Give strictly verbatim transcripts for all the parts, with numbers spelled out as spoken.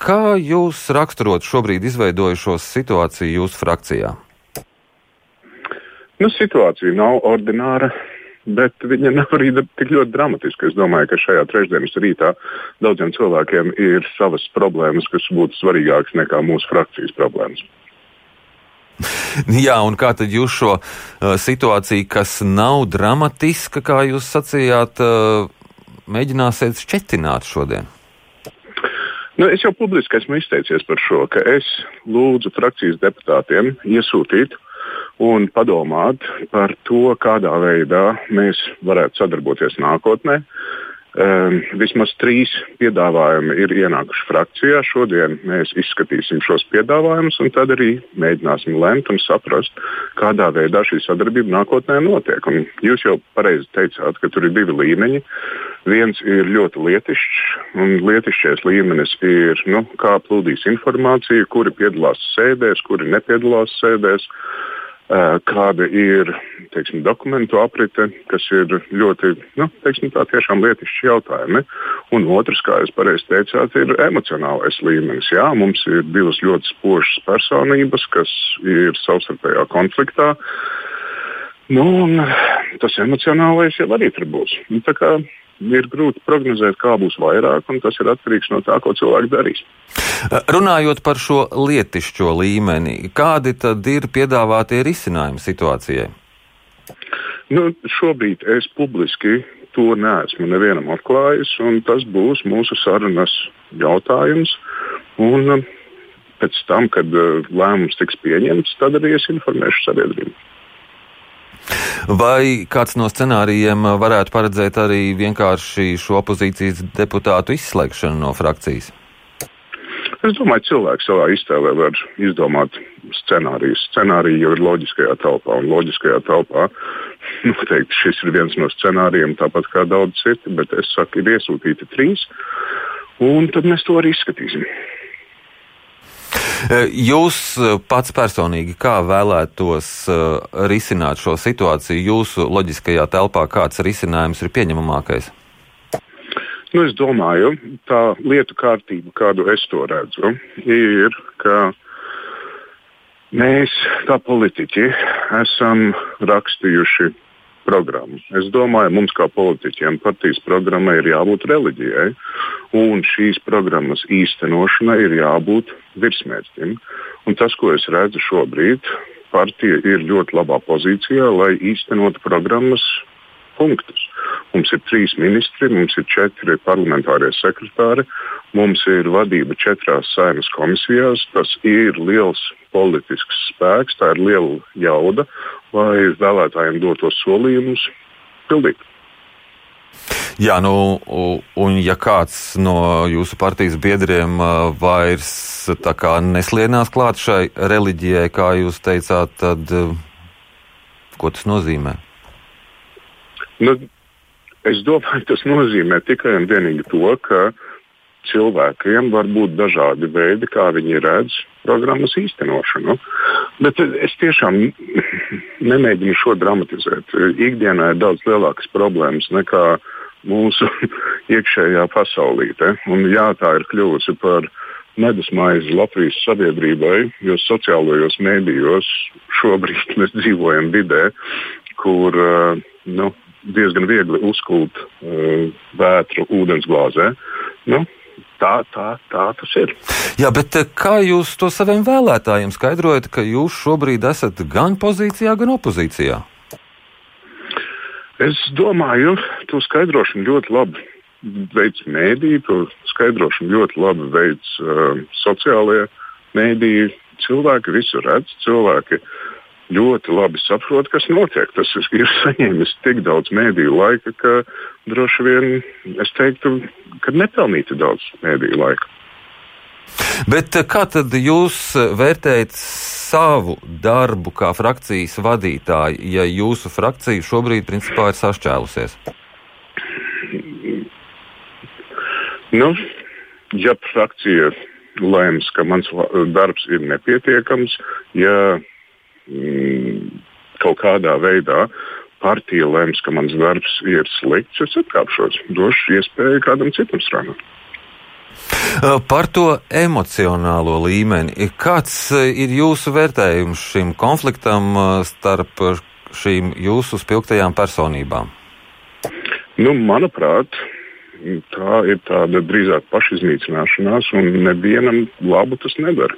Kā jūs raksturot šobrīd izveidojušos situāciju jūsu frakcijā? Nu, situācija nav ordināra, bet viņa nav arī tik ļoti dramatiska. Es domāju, ka šajā trešdienas rītā daudziem cilvēkiem ir savas problēmas, kas būtu svarīgākas nekā mūsu frakcijas problēmas. Jā, un kā tad jūs šo uh, situāciju, kas nav dramatiska, kā jūs sacījāt, uh, mēģināsiet šķetināt šodien? Nu, es jau publiski esmu izteicies par šo, ka es lūdzu frakcijas deputātiem iesūtīt un padomāt par to, kādā veidā mēs varētu sadarboties nākotnē. Um, vismaz trīs piedāvājumi ir ienākuši frakcijā. Šodien mēs izskatīsim šos piedāvājumus un tad arī mēģināsim lemt un saprast, kādā veidā šī sadarbība nākotnē notiek. Un jūs jau pareizi teicāt, ka tur ir divi līmeņi. Viens ir ļoti lietišķs, un lietišķais līmenis ir, nu, kā plūdīs informācija, kuri piedalās sēdēs, kuri nepiedalās sēdēs. Kāda ir, teiksim, dokumentu aprite, kas ir ļoti, nu, teiksim, tā tiešām lietišķi jautājumi. Un otrs, kā jūs pareizi teicāt, ir emocionālais līmenis. Jā, mums ir divas ļoti spožas personības, kas ir savstarpējā konfliktā. Nu, un tas emocionālais jau arī tur būs. Nu, tā kā ir grūti prognozēt, kā būs vairāk, un tas ir atkarīgs no tā, ko cilvēki darīs. Runājot par šo lietišķo līmeni, kādi tad ir piedāvātie risinājumi situācijai? Nu, šobrīd es publiski to neesmu nevienam atklājis, un tas būs mūsu sarunas jautājums. Un pēc tam, kad lēmums tiks pieņemts, tad arī es informēšu sabiedrību. Vai kāds no scenārijiem varētu paredzēt arī vienkārši šo opozīcijas deputātu izslēgšanu no frakcijas? Es domāju, cilvēki savā iztēlē var izdomāt scenārijus. Scenāriji jau ir loģiskajā telpā, un loģiskajā telpā noteikti šis ir viens no scenārijiem, tāpat kā daudz citi, bet es saku, ir iesūtīti trīs, un tad mēs to arī izskatīsim. Jūs pats personīgi kā vēlētos uh, risināt šo situāciju jūsu loģiskajā telpā? Kāds risinājums ir pieņemamākais? Nu, es domāju, tā lietu kārtība, kādu es to redzu, ir, ka mēs, kā politiķi, esam rakstījuši programmu. Es domāju, mums kā politiķiem partijas programmai ir jābūt reliģijai, un šīs programmas īstenošanai ir jābūt virsmērķim. Un tas, ko es redzu šobrīd, partija ir ļoti labā pozīcijā, lai īstenotu programmas punktus. Mums ir trīs ministri, mums ir četri parlamentārie sekretāri, mums ir vadība četrās Saeimas komisijās. Tas ir liels politisks spēks, tā ir liela jauda, lai vēlētājiem dotos solījumus pildīt. Jā, nu, un ja kāds no jūsu partijas biedriem vairs tā kā neslienās klāt šai reliģijai, kā jūs teicāt, tad ko tas nozīmē? Nu, es domāju, tas nozīmē tikai un vienīgi to, ka cilvēkiem var būt dažādi veidi, kā viņi redz programmas īstenošanu. Bet es tiešām nemēģinu šo dramatizēt. Ikdienā ir daudz lielākas problēmas nekā mūsu iekšējā pasaulīte. Un jā, tā ir kļuvusi par medusmaizi Latvijas sabiedrībai, jo sociālajos mēdījos šobrīd mēs dzīvojam vidē, kur nu, diezgan viegli uzkult uh, vētru ūdensglāzē. Nu, tā, tā, tā tas ir. Jā, bet kā jūs to saviem vēlētājiem skaidrojat, ka jūs šobrīd esat gan pozīcijā, gan opozīcijā? Es domāju, to skaidrošanu ļoti labi veids mēdīji, to skaidrošanu ļoti labi veids uh, sociālajie mēdīji. Cilvēki visu redz, cilvēki ļoti labi saprot, kas notiek. Tas ir saņēmis tik daudz mēdīju laika, ka droši vien es teiktu, ka nepelnīti daudz mēdīju laika. Bet kā tad jūs vērtējat savu darbu kā frakcijas vadītāji, ja jūsu frakcija šobrīd principā ir sašķēlusies? Nu, ja frakcija lēms, ka mans darbs ir nepietiekams, ja kaut kādā veidā partija lems, ka mans darbs ir slikts, es atkāpšos, došu iespēju kādam citam strādāt. Par to emocionālo līmeni. Kāds ir jūsu vērtējums šim konfliktam starp šīm jūsu spilgtajām personībām? Nu, manuprāt, tā ir tāda drīzāk pašiznīcināšanās, un nevienam labu tas nedara.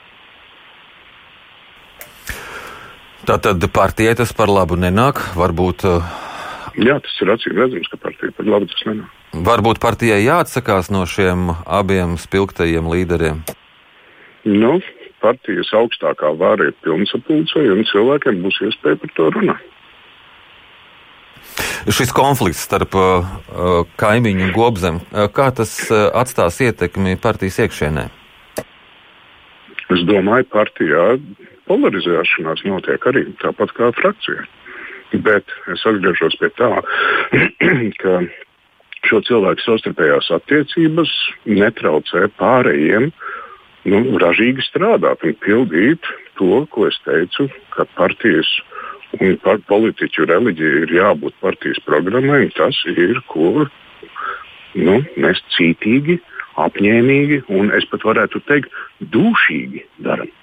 Tātad partijai tas par labu nenāk? Varbūt. Jā, tas ir acīm redzams, ka partijai par labu tas nenāk. Varbūt partijai jāatsakās no šiem abiem spilgtajiem līderiem? Nu, partijas augstākā vāra ir pilnsapulcē, un cilvēkiem būs iespēja par to runāt. Šis konflikts starp uh, kaimiņu un Gobzemi, uh, kā tas uh, atstās ietekmi partijas iekšienē? Es domāju, partijā polarizēšanās notiek arī tāpat kā frakcijā. Bet es atgriežos pie tā, ka šo cilvēku savstarpējās attiecības netraucē pārējiem nu, ražīgi strādāt un pildīt to, ko es teicu, ka partijas un par politiķu reliģija ir jābūt partijas programmai. Tas ir, ko nu, mēs cītīgi, apņēmīgi un es pat varētu teikt, dūšīgi daram.